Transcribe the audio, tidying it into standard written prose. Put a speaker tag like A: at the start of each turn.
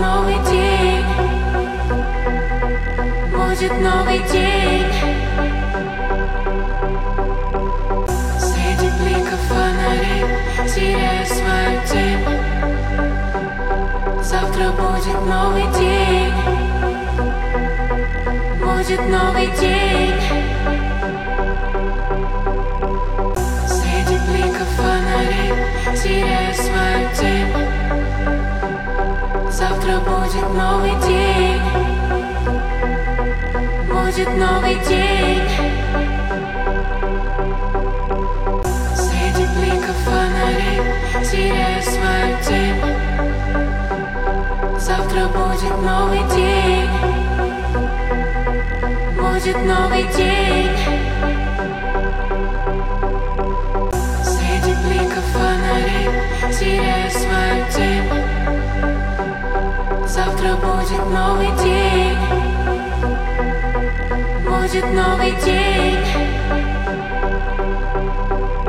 A: новый день, будет новый день. Среди бликов фонарей теряя свою тень. Завтра будет новый день, будет новый день. Среди бликов фонарей теряя свою тень. Завтра будет новый день, будет новый день. Среди бликов фонарей теряя свою тень. Завтра будет новый день, будет новый день. Среди бликов фонарей теряя свою тень. Завтра будет новый день, будет новый день.